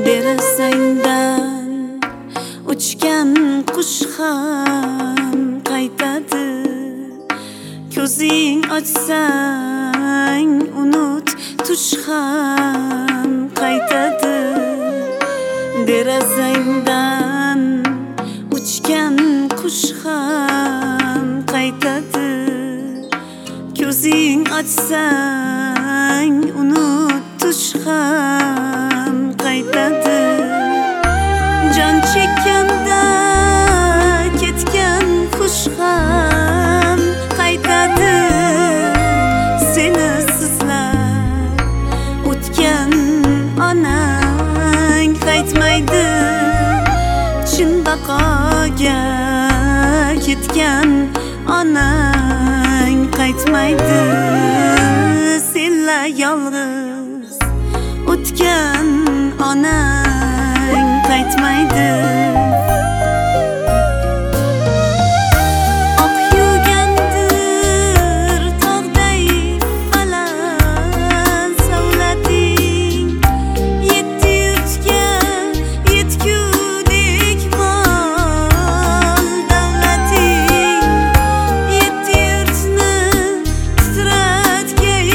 Derazangdan uchgan qush ham qaytadi. Ko'zing ochsang unut tush ham qaytadi. Derazangdan uchgan qush ham qaytadi. Ko'zing ochsang unut tush ham qaytadi. Jon chekkanda ketgan qush ham qaytadi. Seni sizlab o'tgan onang qaytmaydi. Chin baqoga ketgan onang qaytmaydi. Senla yolg'iz o'tgan onang qaytmaydi. Oq yugandir tog'day baland savlating. Yetti yurtga yetgudek mol davlating. Yetti yurtni titratgay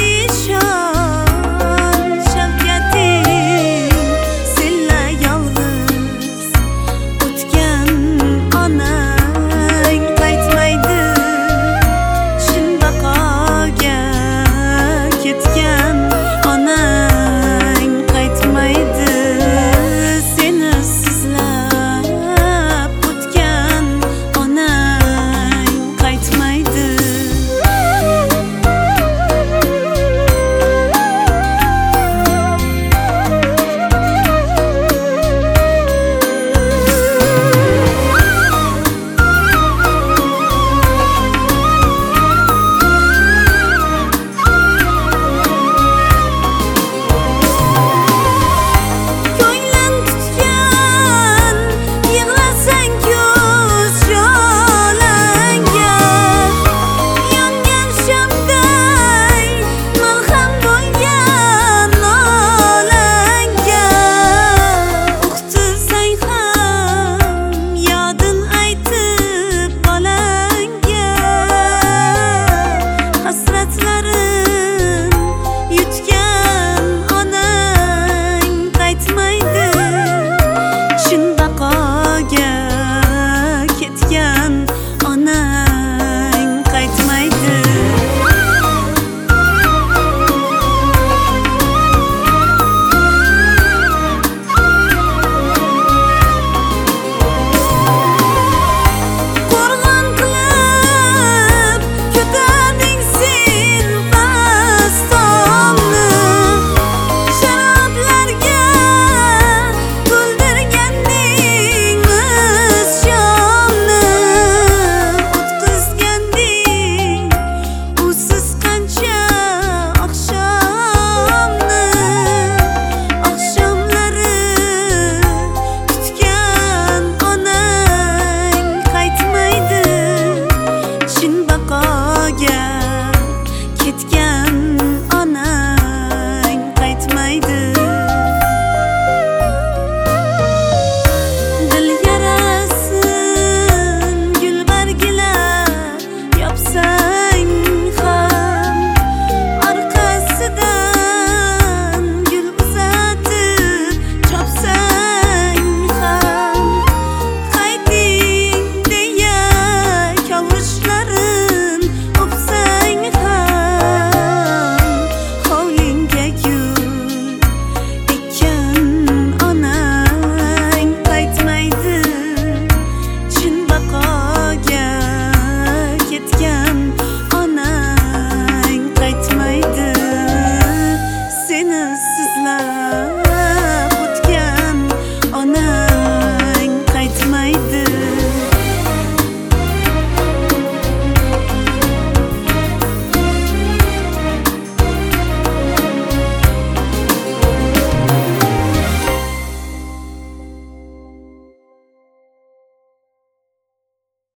shon shavkating. Senla yolg'iz o'tgan onang qaytmaydi. Chin baqoga ketgan onang qaytmaydi. Seni sizlab o'tgan onang qaytmaydi. Ko'nglim tutgan yig'lasang ko'z jo'langa. Yongan shamday malham bo'lgan nolanga. Uqtirsang ham yodin aytib bolangga. Hasratlarim